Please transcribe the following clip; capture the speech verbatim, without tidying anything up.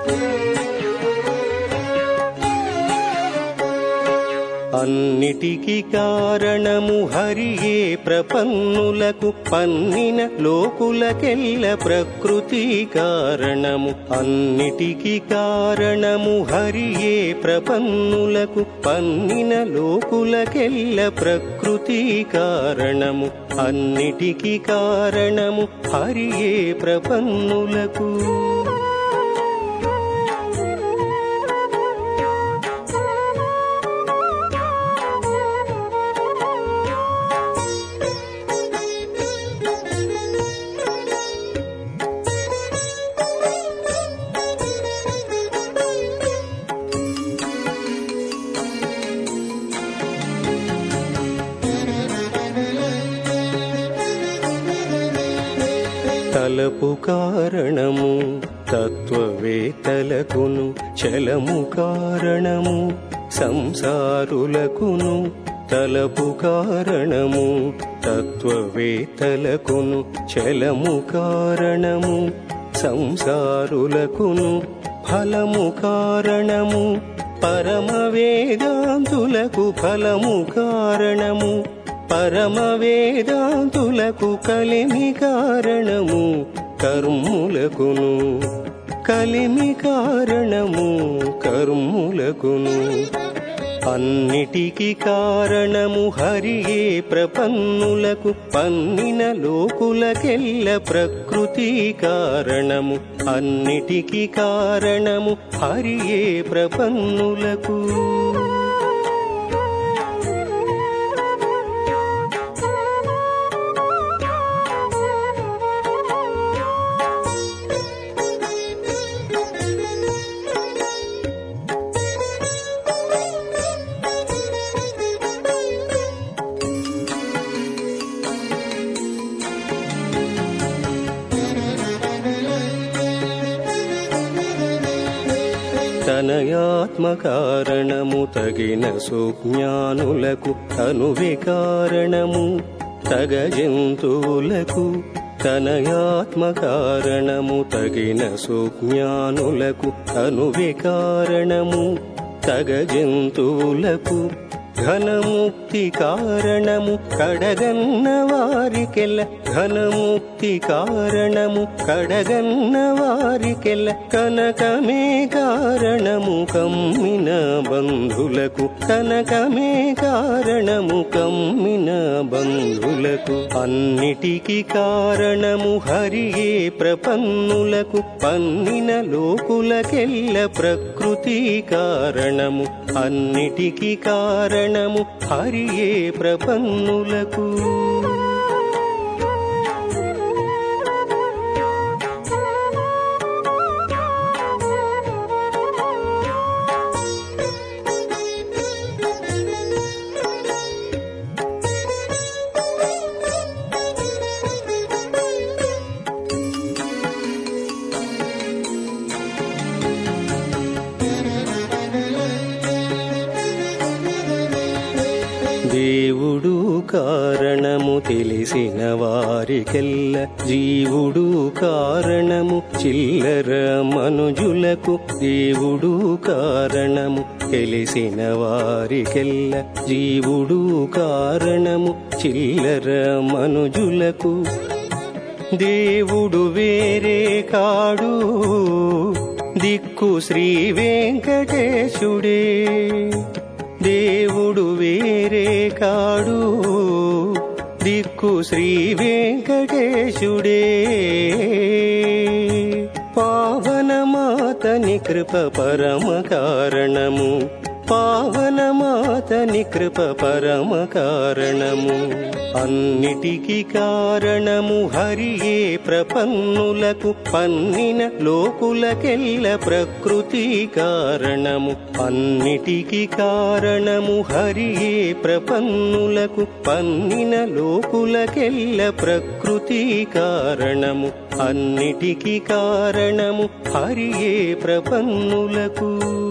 అన్నిటికి కారణము హరియే ప్రపన్నులకు పన్నిన లోకులకెల్ల ప్రకృతి కారణము. అన్నిటికి కారణము హరియే ప్రపన్నులకు పన్నిన లోకులకెల్ల ప్రకృతి కారణము. అన్నిటికి కారణము హరియే ప్రపన్నులకు. తలపు కారణము తత్వవేత్తలకును, చలము కారణము సంసారులకును. తలపు కారణము తత్వవేత్తలకును, చలము కారణము సంసారులకును. ఫలము కారణము పరమ వేదాంతులకు, ఫలము కారణము పరమ వేదాంతులకు. కలిమి కారణము కర్ములకును, కలిమి కారణము కర్ములకును. అన్నిటికి కారణము హరియే ప్రపన్నులకు పన్నిన లోకులకెల్ల ప్రకృతి కారణము. అన్నిటికి కారణము హరియే ప్రపన్నులకు. తనయాత్మ కారణము తగిన సుజ్ఞానులకు, తనువి కారణము తగ జంతువులకు. తనయాత్మ కారణము తగిన సుజ్ఞానులకు, తనువి కారణము తగ జంతువులకు. ఘనముక్తి కారణము కడగన్న వారికెల్ల, ఘనముక్తి కారణము కడగన్న వారికెల్ల. కనకమే కారణము కమ్మిన బంధులకు, కనకమే కారణము కమ్మిన బంధులకు. అన్నిటికి కారణము హరియే ప్రపన్నులకు పన్నిన లోకులకెల్ల ప్రకృతి కారణము. అన్నిటికి కారణము హరియే ప్రపన్నులకు. దేవుడు కారణము తెలిసిన వారికెల్ల, జీవుడు కారణము చిల్లర మనుజులకు. దేవుడు కారణము తెలిసిన వారికెల్ల, జీవుడు కారణము చిల్లర మనుజులకు. దేవుడు వేరే కాడు దిక్కు శ్రీ వెంకటేశుడే. దేవుడు వేరే కాడు దిక్కు శ్రీ వెంకటేశుడే. పావనమాతని కృప పరమ కారణము, పావనమాతని కృప పరమ కారణము. అన్నిటికి కారణము హరియే ప్రపన్నులకు పన్నిన లోకులకెల్ల ప్రకృతి కారణము. అన్నిటికి కారణము హరియే ప్రపన్నులకు పన్నిన లోకులకెల్ల ప్రకృతి కారణము. అన్నిటికి కారణము హరియే ప్రపన్నులకు.